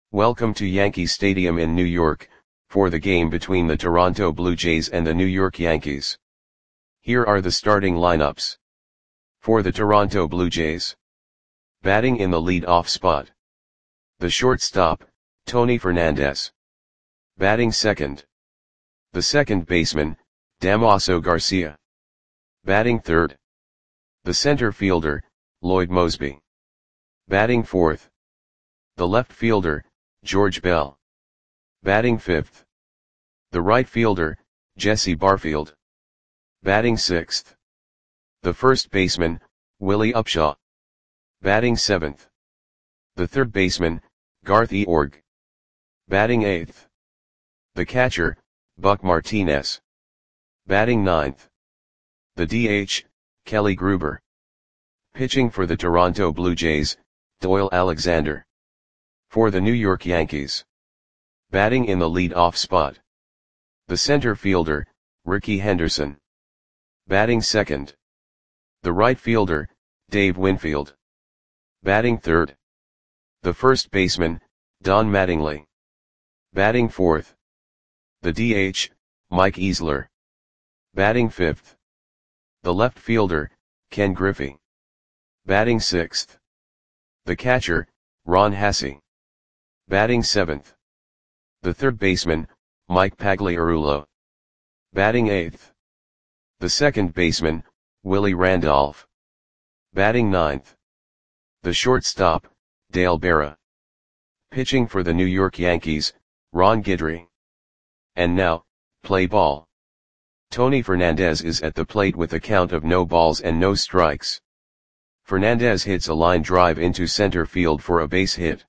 Welcome to Yankee Stadium in New York, for the game between the Toronto Blue Jays and the New York Yankees. Here are the starting lineups. For the Toronto Blue Jays. Batting in the lead-off spot. The shortstop, Tony Fernandez. Batting second. The second baseman, Damaso Garcia. Batting third. The center fielder, Lloyd Moseby. Batting fourth. The left fielder, George Bell. Batting fifth. The right fielder, Jesse Barfield. Batting sixth. The first baseman, Willie Upshaw. Batting seventh. The third baseman, Garth Eorg. Batting eighth. The catcher, Buck Martinez. Batting ninth. The DH, Kelly Gruber. Pitching for the Toronto Blue Jays, Doyle Alexander. For the New York Yankees. Batting in the lead-off spot. The center fielder, Rickey Henderson. Batting second. The right fielder, Dave Winfield. Batting third. The first baseman, Don Mattingly. Batting fourth. The DH, Mike Easler. Batting fifth. The left fielder, Ken Griffey. Batting sixth. The catcher, Ron Hassey. Batting seventh. The third baseman, Mike Pagliarulo. Batting eighth. The second baseman, Willie Randolph. Batting ninth. The shortstop, Dale Berra. Pitching for the New York Yankees, Ron Guidry. And now, play ball. Tony Fernandez is at the plate with a count of no balls and no strikes. Fernandez hits a line drive into center field for a base hit.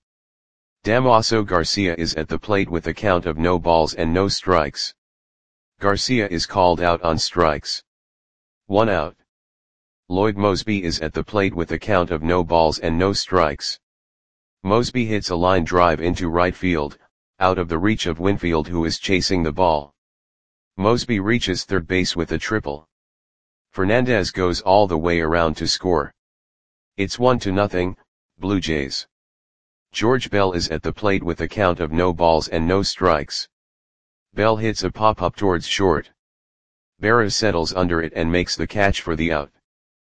Damaso Garcia is at the plate with a count of no balls and no strikes. Garcia is called out on strikes. 1 out. Lloyd Moseby is at the plate with a count of no balls and no strikes. Moseby hits a line drive into right field, out of the reach of Winfield, who is chasing the ball. Moseby reaches third base with a triple. Fernandez goes all the way around to score. It's 1-0, Blue Jays. George Bell is at the plate with a count of no balls and no strikes. Bell hits a pop-up towards short. Berra settles under it and makes the catch for the out.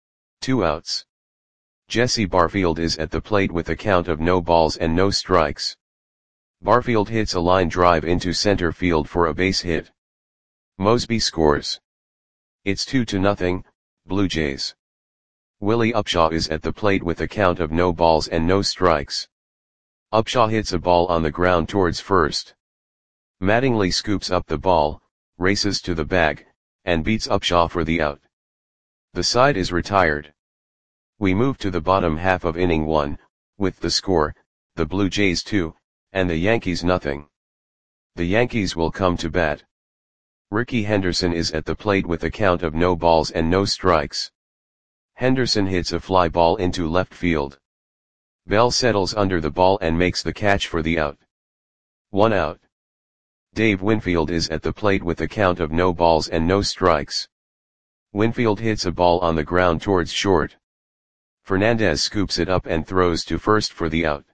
2 outs. Jesse Barfield is at the plate with a count of no balls and no strikes. Barfield hits a line drive into center field for a base hit. Moseby scores. It's 2-0, Blue Jays. Willie Upshaw is at the plate with a count of no balls and no strikes. Upshaw hits a ball on the ground towards first. Mattingly scoops up the ball, races to the bag, and beats Upshaw for the out. The side is retired. We move to the bottom half of inning 1, with the score, the Blue Jays 2, and the Yankees 0. The Yankees will come to bat. Rickey Henderson is at the plate with a count of no balls and no strikes. Henderson hits a fly ball into left field. Bell settles under the ball and makes the catch for the out. 1 out. Dave Winfield is at the plate with a count of no balls and no strikes. Winfield hits a ball on the ground towards short. Fernandez scoops it up and throws to first for the out.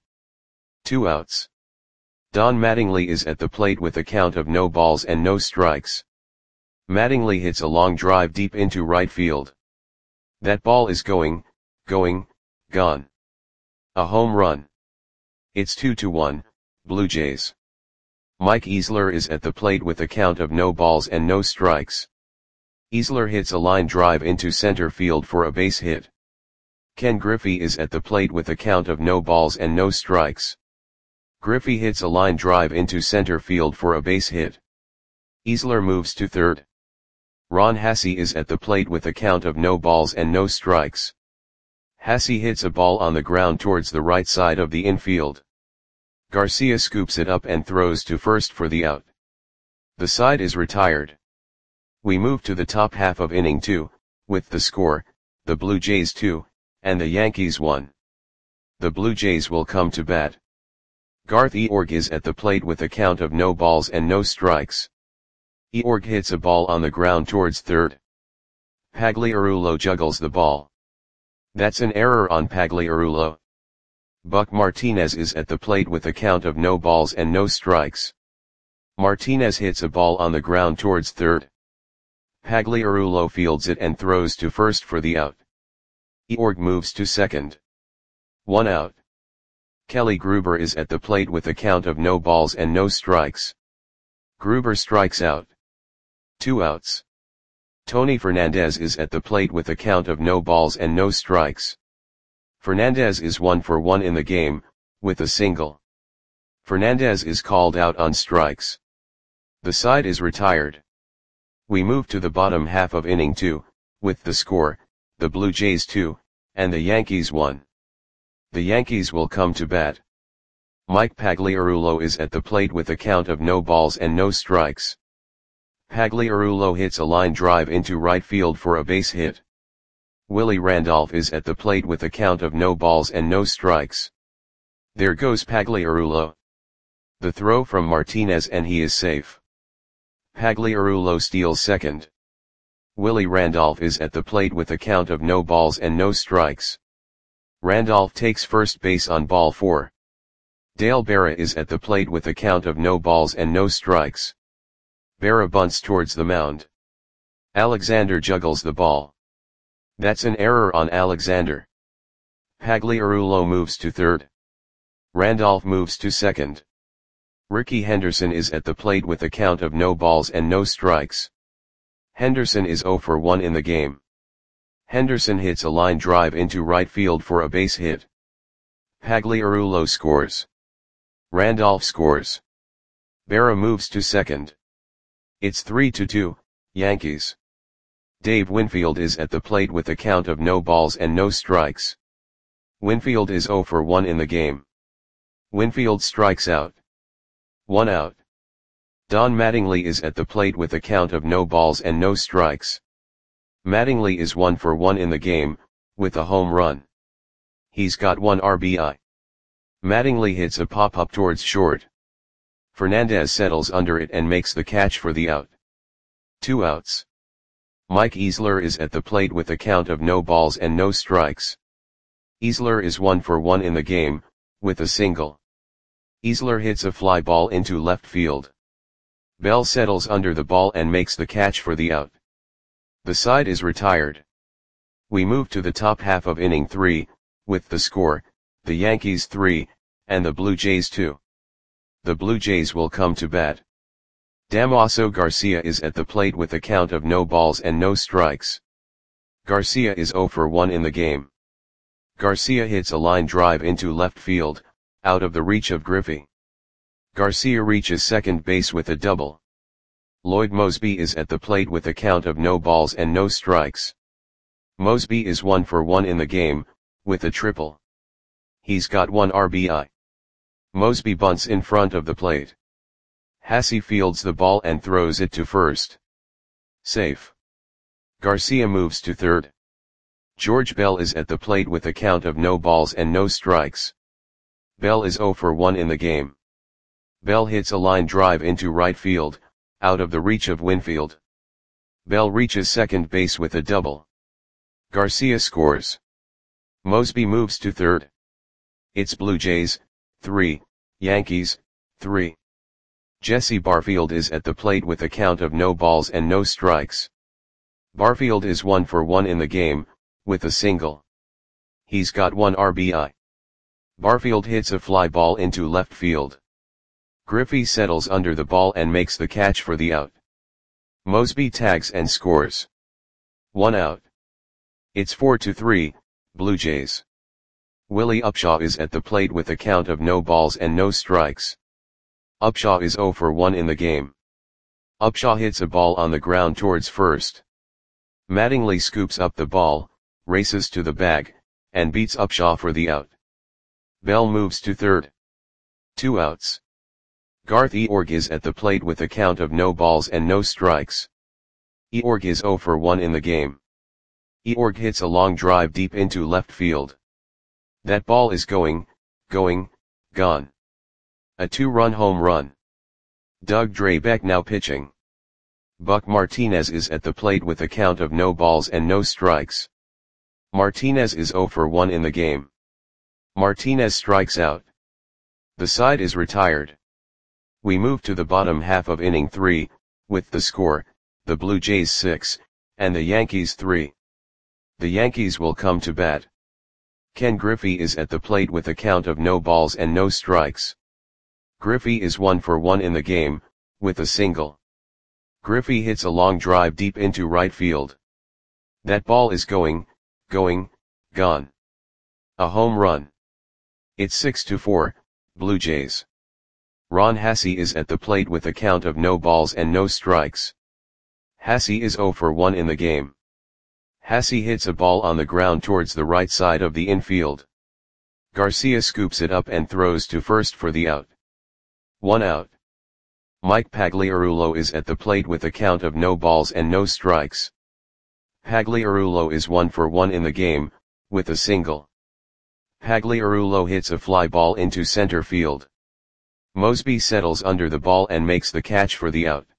2 outs. Don Mattingly is at the plate with a count of no balls and no strikes. Mattingly hits a long drive deep into right field. That ball is gone. A home run. It's 2-1, Blue Jays. Mike Easler is at the plate with a count of no balls and no strikes. Easler hits a line drive into center field for a base hit. Ken Griffey is at the plate with a count of no balls and no strikes. Griffey hits a line drive into center field for a base hit. Easler moves to third. Ron Hassey is at the plate with a count of no balls and no strikes. Hassey hits a ball on the ground towards the right side of the infield. Garcia scoops it up and throws to first for the out. The side is retired. We move to the top half of inning 2, with the score, the Blue Jays 2, and the Yankees 1. The Blue Jays will come to bat. Garth Eorg is at the plate with a count of no balls and no strikes. Eorg hits a ball on the ground towards third. Pagliarulo juggles the ball. That's an error on Pagliarulo. Buck Martinez is at the plate with a count of no balls and no strikes. Martinez hits a ball on the ground towards third. Pagliarulo fields it and throws to first for the out. Eorg moves to second. 1 out. Kelly Gruber is at the plate with a count of no balls and no strikes. Gruber strikes out. 2 outs. Tony Fernandez is at the plate with a count of no balls and no strikes. Fernandez is 1 for 1 in the game, with a single. Fernandez is called out on strikes. The side is retired. We move to the bottom half of inning 2, with the score, the Blue Jays 2, and the Yankees 1. The Yankees will come to bat. Mike Pagliarulo is at the plate with a count of no balls and no strikes. Pagliarulo hits a line drive into right field for a base hit. Willie Randolph is at the plate with a count of no balls and no strikes. There goes Pagliarulo. The throw from Martinez and he is safe. Pagliarulo steals second. Willie Randolph is at the plate with a count of no balls and no strikes. Randolph takes first base on ball 4. Dale Berra is at the plate with a count of no balls and no strikes. Berra bunts towards the mound. Alexander juggles the ball. That's an error on Alexander. Pagliarulo moves to third. Randolph moves to second. Ricky Henderson is at the plate with a count of no balls and no strikes. Henderson is 0 for 1 in the game. Henderson hits a line drive into right field for a base hit. Pagliarulo scores. Randolph scores. Berra moves to second. It's 3-2, Yankees. Dave Winfield is at the plate with a count of no balls and no strikes. Winfield is 0 for 1 in the game. Winfield strikes out. 1 out. Don Mattingly is at the plate with a count of no balls and no strikes. Mattingly is 1 for 1 in the game, with a home run. He's got 1 RBI. Mattingly hits a pop-up towards short. Fernandez settles under it and makes the catch for the out. 2 outs. Mike Easler is at the plate with a count of no balls and no strikes. Easler is 1 for 1 in the game, with a single. Easler hits a fly ball into left field. Bell settles under the ball and makes the catch for the out. The side is retired. We move to the top half of inning 3, with the score, the Yankees 3, and the Blue Jays 2. The Blue Jays will come to bat. Damaso Garcia is at the plate with a count of no balls and no strikes. Garcia is 0 for 1 in the game. Garcia hits a line drive into left field, out of the reach of Griffey. Garcia reaches second base with a double. Lloyd Mosby is at the plate with a count of no balls and no strikes. Mosby is 1 for 1 in the game, with a triple. He's got 1 RBI. Mosby bunts in front of the plate. Hasse fields the ball and throws it to first. Safe. Garcia moves to third. George Bell is at the plate with a count of no balls and no strikes. Bell is 0 for 1 in the game. Bell hits a line drive into right field, out of the reach of Winfield. Bell reaches second base with a double. Garcia scores. Mosby moves to third. It's Blue Jays, 3, Yankees, 3. Jesse Barfield is at the plate with a count of no balls and no strikes. Barfield is 1 for 1 in the game, with a single. He's got 1 RBI. Barfield hits a fly ball into left field. Griffey settles under the ball and makes the catch for the out. Mosby tags and scores. 1 out. It's 4-3, Blue Jays. Willie Upshaw is at the plate with a count of no balls and no strikes. Upshaw is 0 for 1 in the game. Upshaw hits a ball on the ground towards first. Mattingly scoops up the ball, races to the bag, and beats Upshaw for the out. Bell moves to third. 2 outs. Garth Eorg is at the plate with a count of no balls and no strikes. Eorg is 0 for 1 in the game. Eorg hits a long drive deep into left field. That ball is gone. A 2-run home run. Doug Drabek now pitching. Buck Martinez is at the plate with a count of no balls and no strikes. Martinez is 0 for 1 in the game. Martinez strikes out. The side is retired. We move to the bottom half of inning 3, with the score, the Blue Jays 6, and the Yankees 3. The Yankees will come to bat. Ken Griffey is at the plate with a count of no balls and no strikes. Griffey is 1 for 1 in the game, with a single. Griffey hits a long drive deep into right field. That ball is going, gone. A home run. It's 6-4, Blue Jays. Ron Hassey is at the plate with a count of no balls and no strikes. Hassey is 0 for 1 in the game. Hassey hits a ball on the ground towards the right side of the infield. Garcia scoops it up and throws to first for the out. 1 out. Mike Pagliarulo is at the plate with a count of no balls and no strikes. Pagliarulo is 1 for 1 in the game, with a single. Pagliarulo hits a fly ball into center field. Mosby settles under the ball and makes the catch for the out.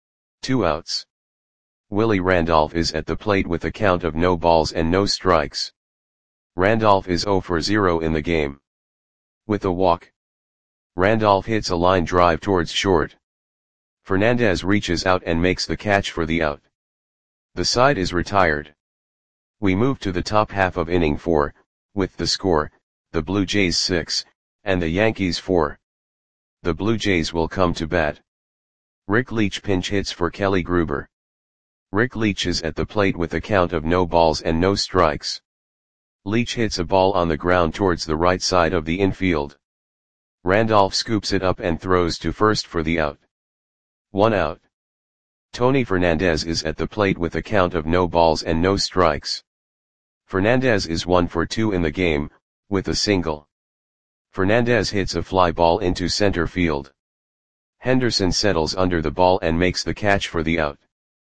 2 outs. Willie Randolph is at the plate with a count of no balls and no strikes. Randolph is 0 for 0 in the game. With a walk. Randolph hits a line drive towards short. Fernandez reaches out and makes the catch for the out. The side is retired. We move to the top half of inning 4, with the score, the Blue Jays 6, and the Yankees 4. The Blue Jays will come to bat. Rick Leach pinch hits for Kelly Gruber. Rick Leach is at the plate with a count of no balls and no strikes. Leach hits a ball on the ground towards the right side of the infield. Randolph scoops it up and throws to first for the out. 1 out. Tony Fernandez is at the plate with a count of no balls and no strikes. Fernandez is 1 for 2 in the game, with a single. Fernandez hits a fly ball into center field. Henderson settles under the ball and makes the catch for the out.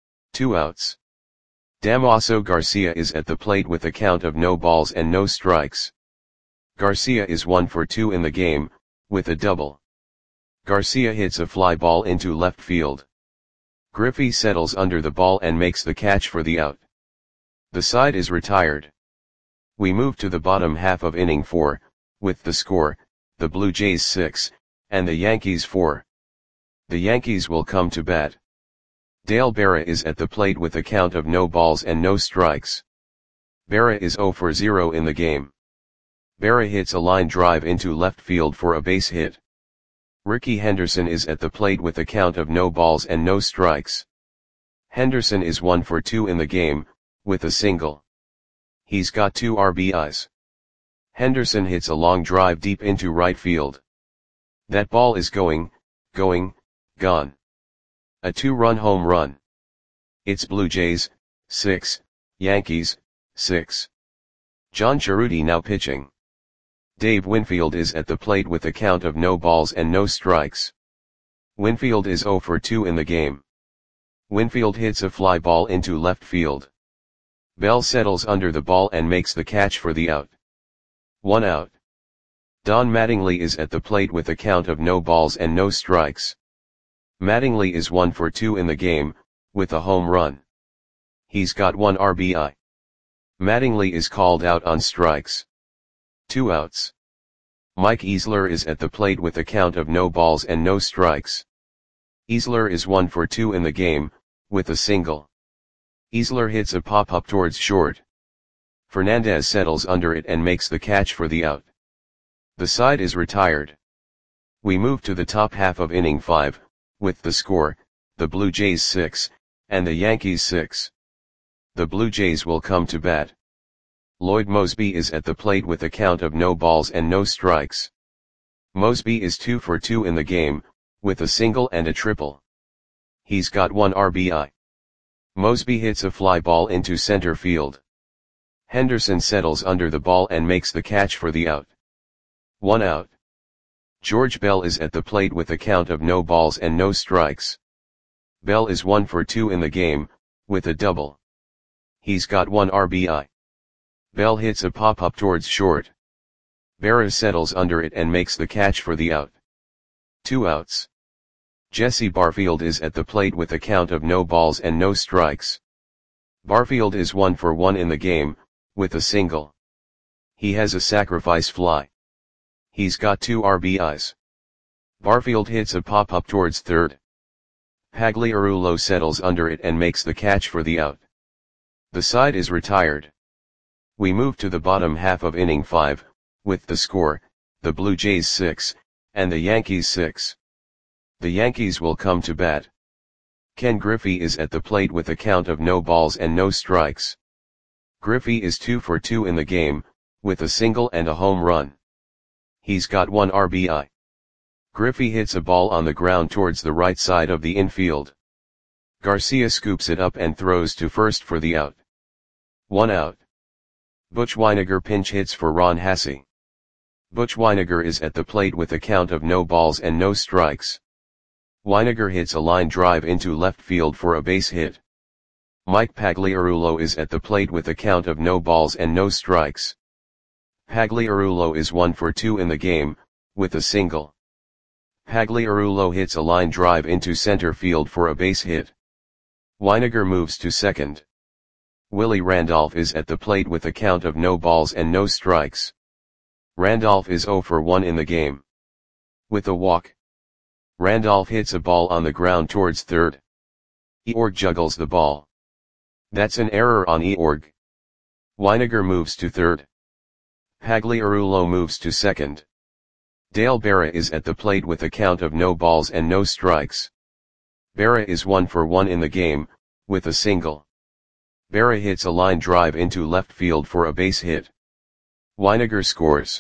2 outs. Damaso Garcia is at the plate with a count of no balls and no strikes. Garcia is 1 for 2 in the game, with a double. Garcia hits a fly ball into left field. Griffey settles under the ball and makes the catch for the out. The side is retired. We move to the bottom half of inning 4, with the score, the Blue Jays 6, and the Yankees 4. The Yankees will come to bat. Dale Berra is at the plate with a count of no balls and no strikes. Berra is 0 for 0 in the game. Berra hits a line drive into left field for a base hit. Ricky Henderson is at the plate with a count of no balls and no strikes. Henderson is 1 for 2 in the game, with a single. He's got 2 RBIs. Henderson hits a long drive deep into right field. That ball is going, gone. A 2-run home run. It's Blue Jays, 6, Yankees, 6. John Cerruti now pitching. Dave Winfield is at the plate with a count of no balls and no strikes. Winfield is 0 for 2 in the game. Winfield hits a fly ball into left field. Bell settles under the ball and makes the catch for the out. 1 out. Don Mattingly is at the plate with a count of no balls and no strikes. Mattingly is 1 for 2 in the game, with a home run. He's got 1 RBI. Mattingly is called out on strikes. 2 outs. Mike Easler is at the plate with a count of no balls and no strikes. Easler is 1 for 2 in the game, with a single. Easler hits a pop-up towards short. Fernandez settles under it and makes the catch for the out. The side is retired. We move to the top half of inning 5, with the score, the Blue Jays 6, and the Yankees 6. The Blue Jays will come to bat. Lloyd Mosby is at the plate with a count of no balls and no strikes. Mosby is 2 for 2 in the game, with a single and a triple. He's got 1 RBI. Mosby hits a fly ball into center field. Henderson settles under the ball and makes the catch for the out. 1 out. George Bell is at the plate with a count of no balls and no strikes. Bell is 1 for 2 in the game, with a double. He's got 1 RBI. Bell hits a pop-up towards short. Berra settles under it and makes the catch for the out. 2 outs. Jesse Barfield is at the plate with a count of no balls and no strikes. Barfield is 1 for 1 in the game, with a single. He has a sacrifice fly. He's got 2 RBIs. Barfield hits a pop-up towards third. Pagliarulo settles under it and makes the catch for the out. The side is retired. We move to the bottom half of inning 5, with the score, the Blue Jays 6, and the Yankees 6. The Yankees will come to bat. Ken Griffey is at the plate with a count of no balls and no strikes. Griffey is 2 for 2 in the game, with a single and a home run. He's got 1 RBI. Griffey hits a ball on the ground towards the right side of the infield. Garcia scoops it up and throws to first for the out. 1 out. Butch Wynegar pinch hits for Ron Hassey. Butch Wynegar is at the plate with a count of no balls and no strikes. Wynegar hits a line drive into left field for a base hit. Mike Pagliarulo is at the plate with a count of no balls and no strikes. Pagliarulo is 1 for 2 in the game, with a single. Pagliarulo hits a line drive into center field for a base hit. Wynegar moves to second. Willie Randolph is at the plate with a count of no balls and no strikes. Randolph is 0 for 1 in the game. With a walk. Randolph hits a ball on the ground towards third. Eorg juggles the ball. That's an error on Eorg. Wynegar moves to third. Pagliarulo moves to second. Dale Berra is at the plate with a count of no balls and no strikes. Berra is 1 for 1 in the game, with a single. Berra hits a line drive into left field for a base hit. Wynegar scores.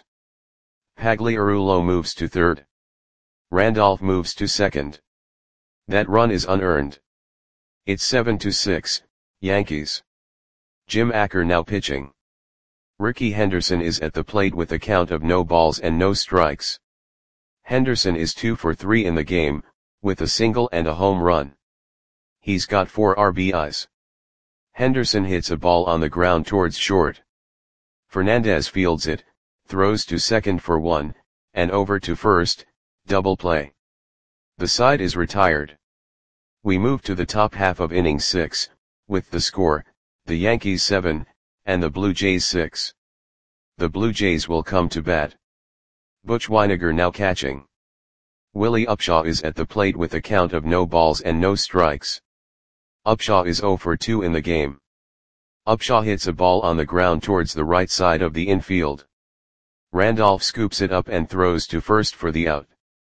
Pagliarulo moves to third. Randolph moves to second. That run is unearned. It's 7-6, Yankees. Jim Acker now pitching. Ricky Henderson is at the plate with a count of no balls and no strikes. Henderson is 2 for 3 in the game, with a single and a home run. He's got 4 RBIs. Henderson hits a ball on the ground towards short. Fernandez fields it, throws to second for 1, and over to first, double play. The side is retired. We move to the top half of inning 6, with the score, the Yankees 7, and the Blue Jays 6. The Blue Jays will come to bat. Butch Wynegar now catching. Willie Upshaw is at the plate with a count of no balls and no strikes. Upshaw is 0 for 2 in the game. Upshaw hits a ball on the ground towards the right side of the infield. Randolph scoops it up and throws to first for the out.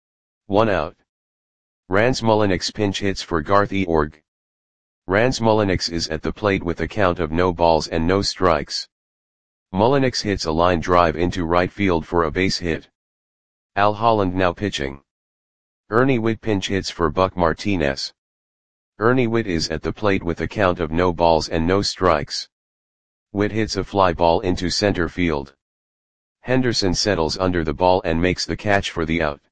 1 out. Rans Mulliniks pinch hits for Garth Eorg. Rans Mulliniks is at the plate with a count of no balls and no strikes. Mulliniks hits a line drive into right field for a base hit. Al Holland now pitching. Ernie Whitt pinch hits for Buck Martinez. Ernie Whitt is at the plate with a count of no balls and no strikes. Whitt hits a fly ball into center field. Henderson settles under the ball and makes the catch for the out.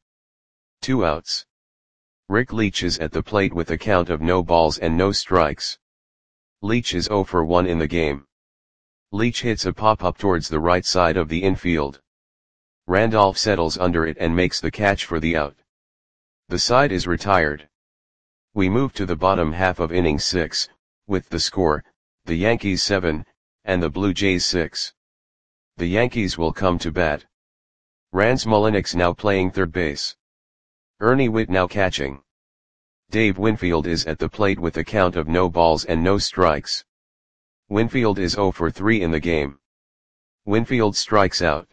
2 outs. Rick Leach is at the plate with a count of no balls and no strikes. Leach is 0 for 1 in the game. Leach hits a pop-up towards the right side of the infield. Randolph settles under it and makes the catch for the out. The side is retired. We move to the bottom half of inning 6, with the score, the Yankees 7, and the Blue Jays 6. The Yankees will come to bat. Rans Mulliniks now playing third base. Ernie Whitt now catching. Dave Winfield is at the plate with a count of no balls and no strikes. Winfield is 0 for 3 in the game. Winfield strikes out.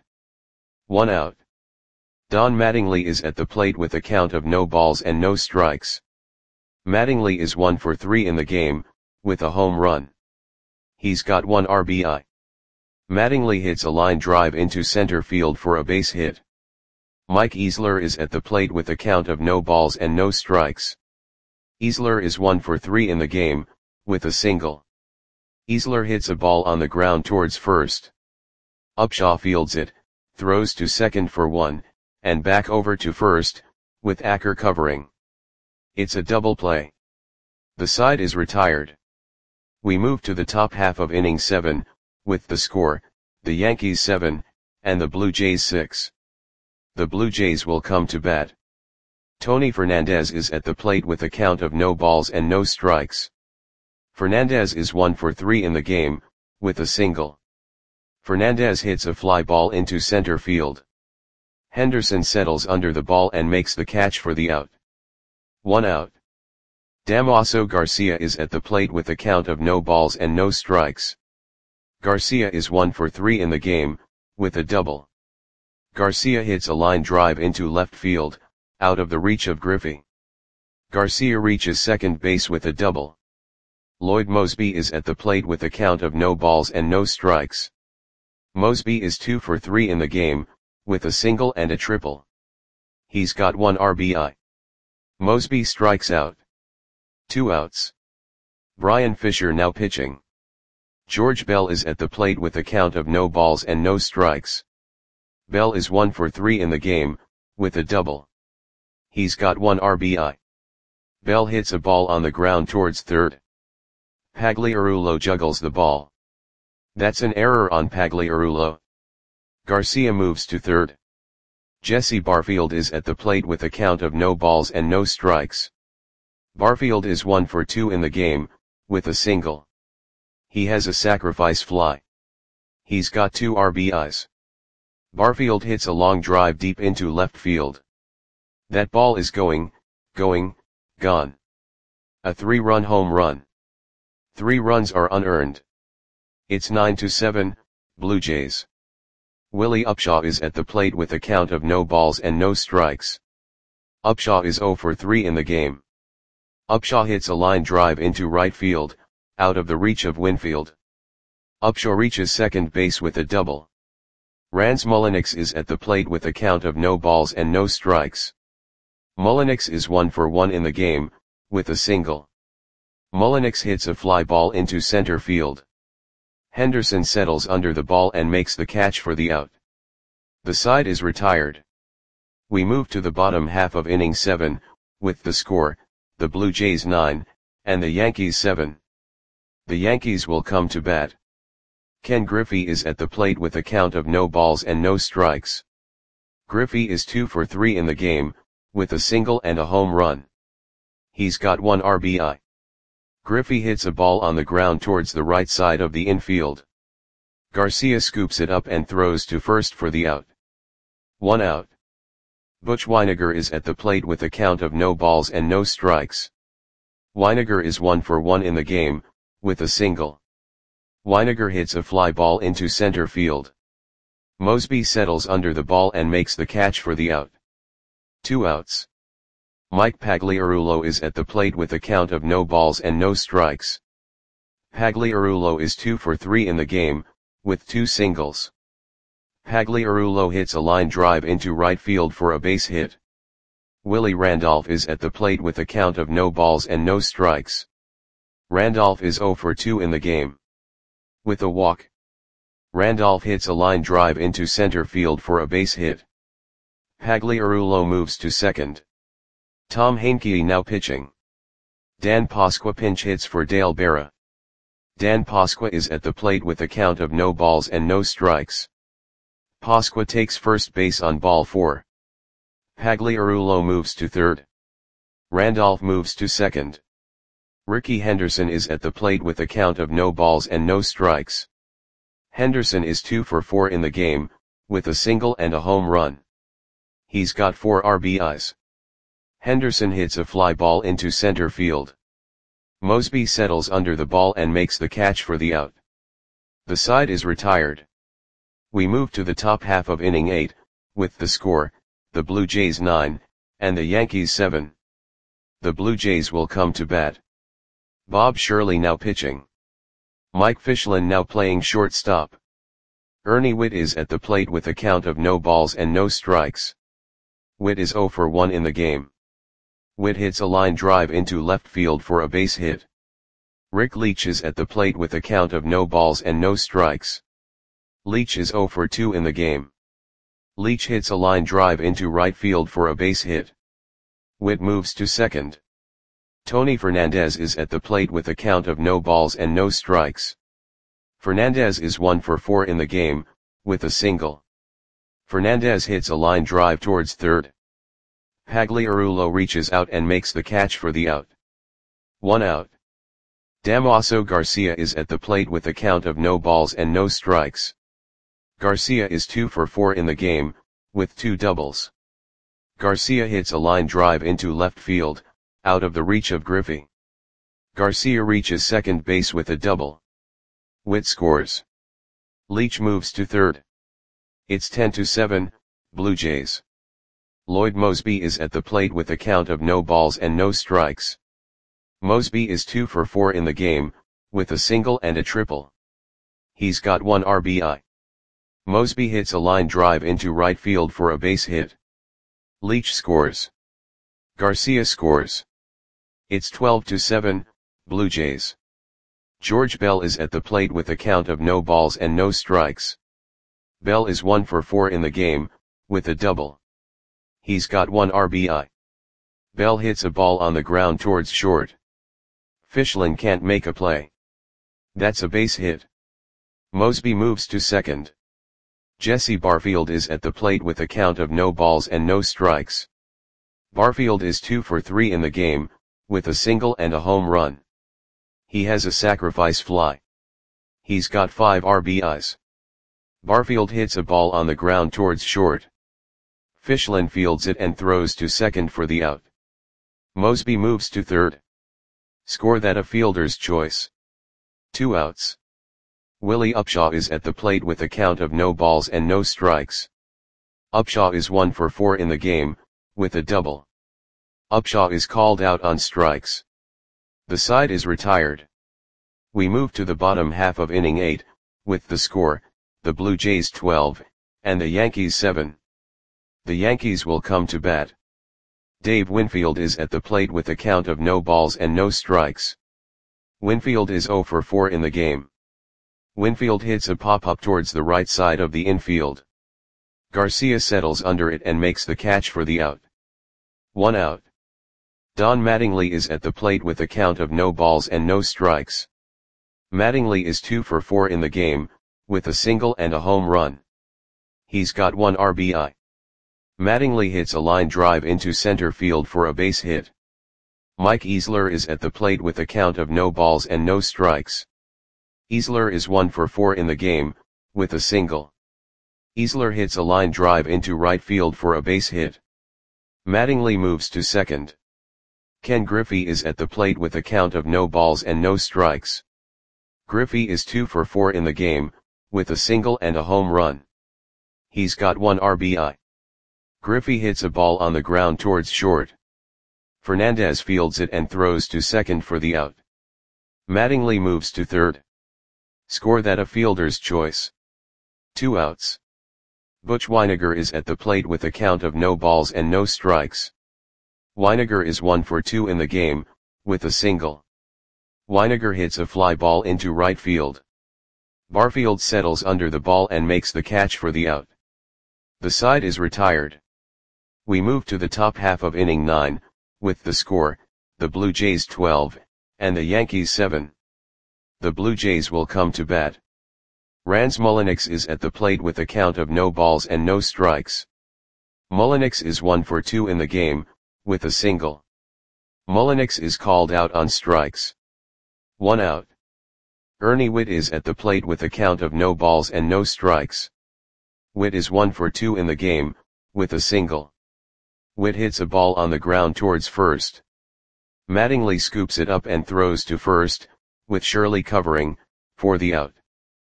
1 out. Don Mattingly is at the plate with a count of no balls and no strikes. Mattingly is 1 for 3 in the game, with a home run. He's got 1 RBI. Mattingly hits a line drive into center field for a base hit. Mike Easler is at the plate with a count of no balls and no strikes. Easler is 1 for 3 in the game, with a single. Easler hits a ball on the ground towards first. Upshaw fields it, throws to second for 1, and back over to first, with Acker covering. It's a double play. The side is retired. We move to the top half of inning 7, with the score, the Yankees 7, and the Blue Jays 6. The Blue Jays will come to bat. Tony Fernandez is at the plate with a count of no balls and no strikes. Fernandez is 1 for 3 in the game, with a single. Fernandez hits a fly ball into center field. Henderson settles under the ball and makes the catch for the out. 1 out. Damaso Garcia is at the plate with a count of no balls and no strikes. Garcia is 1 for 3 in the game, with a double. Garcia hits a line drive into left field, out of the reach of Griffey. Garcia reaches second base with a double. Lloyd Moseby is at the plate with a count of no balls and no strikes. Moseby is 2 for 3 in the game, with a single and a triple. He's got 1 RBI. Moseby strikes out. 2 outs. Brian Fisher now pitching. George Bell is at the plate with a count of no balls and no strikes. Bell is 1 for 3 in the game, with a double. He's got 1 RBI. Bell hits a ball on the ground towards third. Pagliarulo juggles the ball. That's an error on Pagliarulo. Garcia moves to third. Jesse Barfield is at the plate with a count of no balls and no strikes. Barfield is 1 for 2 in the game, with a single. He has a sacrifice fly. He's got 2 RBIs. Barfield hits a long drive deep into left field. That ball is gone. A 3-run home run. 3 runs are unearned. It's 9-7, Blue Jays. Willie Upshaw is at the plate with a count of no balls and no strikes. Upshaw is 0 for 3 in the game. Upshaw hits a line drive into right field, out of the reach of Winfield. Upshaw reaches second base with a double. Rans Mulliniks is at the plate with a count of no balls and no strikes. Mulliniks is 1 for 1 in the game, with a single. Mulliniks hits a fly ball into center field. Henderson settles under the ball and makes the catch for the out. The side is retired. We move to the bottom half of inning 7, with the score, the Blue Jays 9, and the Yankees 7. The Yankees will come to bat. Ken Griffey is at the plate with a count of no balls and no strikes. Griffey is 2 for 3 in the game, with a single and a home run. He's got 1 RBI. Griffey hits a ball on the ground towards the right side of the infield. Garcia scoops it up and throws to first for the out. 1 out. Butch Wynegar is at the plate with a count of no balls and no strikes. Wynegar is 1 for 1 in the game, with a single. Wynegar hits a fly ball into center field. Moseby settles under the ball and makes the catch for the out. 2 outs. Mike Pagliarulo is at the plate with a count of no balls and no strikes. Pagliarulo is 2 for 3 in the game, with 2 singles. Pagliarulo hits a line drive into right field for a base hit. Willie Randolph is at the plate with a count of no balls and no strikes. Randolph is 0 for 2 in the game. With a walk. Randolph hits a line drive into center field for a base hit. Pagliarulo moves to second. Tom Heincke now pitching. Dan Pasqua pinch hits for Dale Berra. Dan Pasqua is at the plate with a count of no balls and no strikes. Pasqua takes first base on ball 4. Pagliarulo moves to third. Randolph moves to second. Ricky Henderson is at the plate with a count of no balls and no strikes. Henderson is 2 for 4 in the game, with a single and a home run. He's got 4 RBIs. Henderson hits a fly ball into center field. Moseby settles under the ball and makes the catch for the out. The side is retired. We move to the top half of inning 8, with the score, the Blue Jays 9, and the Yankees 7. The Blue Jays will come to bat. Bob Shirley now pitching. Mike Fischlin now playing shortstop. Ernie Whitt is at the plate with a count of no balls and no strikes. Whitt is 0 for 1 in the game. Whitt hits a line drive into left field for a base hit. Rick Leach is at the plate with a count of no balls and no strikes. Leach is 0 for 2 in the game. Leach hits a line drive into right field for a base hit. Whitt moves to second. Tony Fernandez is at the plate with a count of no balls and no strikes. Fernandez is 1 for 4 in the game, with a single. Fernandez hits a line drive towards third. Pagliarulo reaches out and makes the catch for the out. 1 out. Damaso Garcia is at the plate with a count of no balls and no strikes. Garcia is 2 for 4 in the game, with 2 doubles. Garcia hits a line drive into left field, out of the reach of Griffey. Garcia reaches second base with a double. Witt scores. Leach moves to third. It's 10-7, Blue Jays. Lloyd Moseby is at the plate with a count of no balls and no strikes. Moseby is 2 for 4 in the game, with a single and a triple. He's got 1 RBI. Moseby hits a line drive into right field for a base hit. Leach scores. Garcia scores. It's 12-7, Blue Jays. George Bell is at the plate with a count of no balls and no strikes. Bell is 1 for 4 in the game, with a double. He's got 1 RBI. Bell hits a ball on the ground towards short. Fichlin can't make a play. That's a base hit. Moseby moves to second. Jesse Barfield is at the plate with a count of no balls and no strikes. Barfield is 2 for 3 in the game, with a single and a home run. He has a sacrifice fly. He's got 5 RBIs. Barfield hits a ball on the ground towards short. Fichlin fields it and throws to second for the out. Moseby moves to third. Score that a fielder's choice. 2 outs. Willie Upshaw is at the plate with a count of no balls and no strikes. Upshaw is 1 for 4 in the game, with a double. Upshaw is called out on strikes. The side is retired. We move to the bottom half of inning 8, with the score, the Blue Jays 12, and the Yankees 7. The Yankees will come to bat. Dave Winfield is at the plate with a count of no balls and no strikes. Winfield is 0 for 4 in the game. Winfield hits a pop-up towards the right side of the infield. Garcia settles under it and makes the catch for the out. 1 out. Don Mattingly is at the plate with a count of no balls and no strikes. Mattingly is 2 for 4 in the game, with a single and a home run. He's got 1 RBI. Mattingly hits a line drive into center field for a base hit. Mike Easler is at the plate with a count of no balls and no strikes. Easler is 1 for 4 in the game, with a single. Easler hits a line drive into right field for a base hit. Mattingly moves to second. Ken Griffey is at the plate with a count of no balls and no strikes. Griffey is 2 for 4 in the game, with a single and a home run. He's got 1 RBI. Griffey hits a ball on the ground towards short. Fernandez fields it and throws to second for the out. Mattingly moves to third. Score that a fielder's choice. 2 outs. Butch Wynegar is at the plate with a count of no balls and no strikes. Wynegar is 1 for 2 in the game, with a single. Wynegar hits a fly ball into right field. Barfield settles under the ball and makes the catch for the out. The side is retired. We move to the top half of inning 9, with the score, the Blue Jays 12, and the Yankees 7. The Blue Jays will come to bat. Rans Mulliniks is at the plate with a count of no balls and no strikes. Mulliniks is 1 for 2 in the game, with a single. Mulliniks is called out on strikes. 1 out. Ernie Witt is at the plate with a count of no balls and no strikes. Witt is 1 for 2 in the game, with a single. Witt hits a ball on the ground towards first. Mattingly scoops it up and throws to first, with Shirley covering, for the out.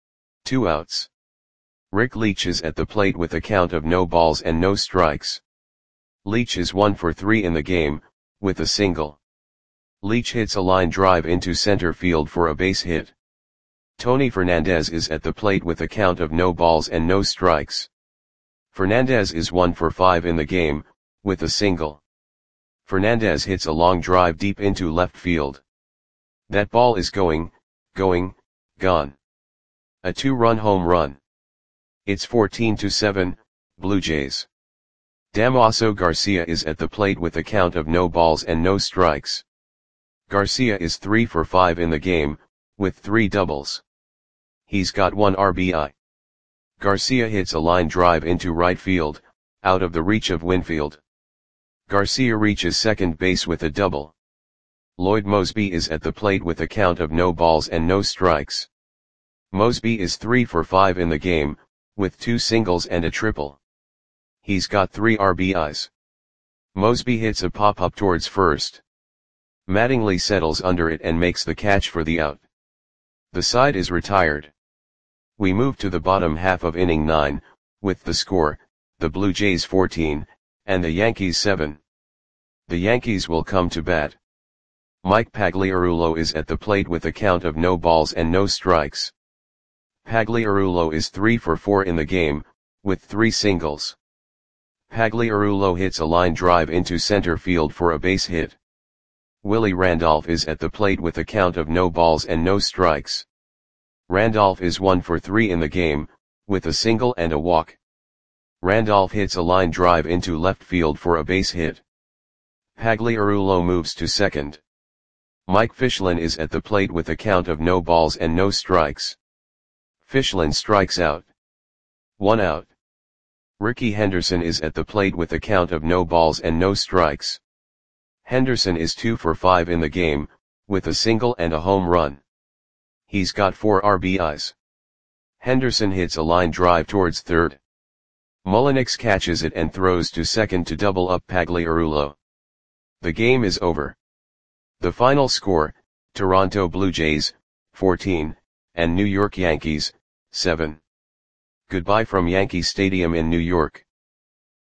2 outs. Rick Leach is at the plate with a count of no balls and no strikes. Leach is 1 for 3 in the game, with a single. Leach hits a line drive into center field for a base hit. Tony Fernandez is at the plate with a count of no balls and no strikes. Fernandez is 1 for 5 in the game, with a single. Fernandez hits a long drive deep into left field. That ball is gone. A 2-run home run. It's 14-7, Blue Jays. Damaso Garcia is at the plate with a count of no balls and no strikes. Garcia is 3 for 5 in the game, with 3 doubles. He's got 1 RBI. Garcia hits a line drive into right field, out of the reach of Winfield. Garcia reaches second base with a double. Lloyd Moseby is at the plate with a count of no balls and no strikes. Moseby is 3 for 5 in the game, with 2 singles and a triple. He's got 3 RBIs. Mosby hits a pop-up towards first. Mattingly settles under it and makes the catch for the out. The side is retired. We move to the bottom half of inning 9, with the score, the Blue Jays 14, and the Yankees 7. The Yankees will come to bat. Mike Pagliarulo is at the plate with a count of no balls and no strikes. Pagliarulo is 3 for 4 in the game, with 3 singles. Pagliarulo hits a line drive into center field for a base hit. Willie Randolph is at the plate with a count of no balls and no strikes. Randolph is 1 for 3 in the game, with a single and a walk. Randolph hits a line drive into left field for a base hit. Pagliarulo moves to second. Mike Fichlin is at the plate with a count of no balls and no strikes. Fichlin strikes out. 1 out. Rickey Henderson is at the plate with a count of no balls and no strikes. Henderson is 2 for 5 in the game, with a single and a home run. He's got 4 RBIs. Henderson hits a line drive towards third. Mullinix catches it and throws to second to double up Pagliarulo. The game is over. The final score, Toronto Blue Jays, 14, and New York Yankees, 7. Goodbye from Yankee Stadium in New York.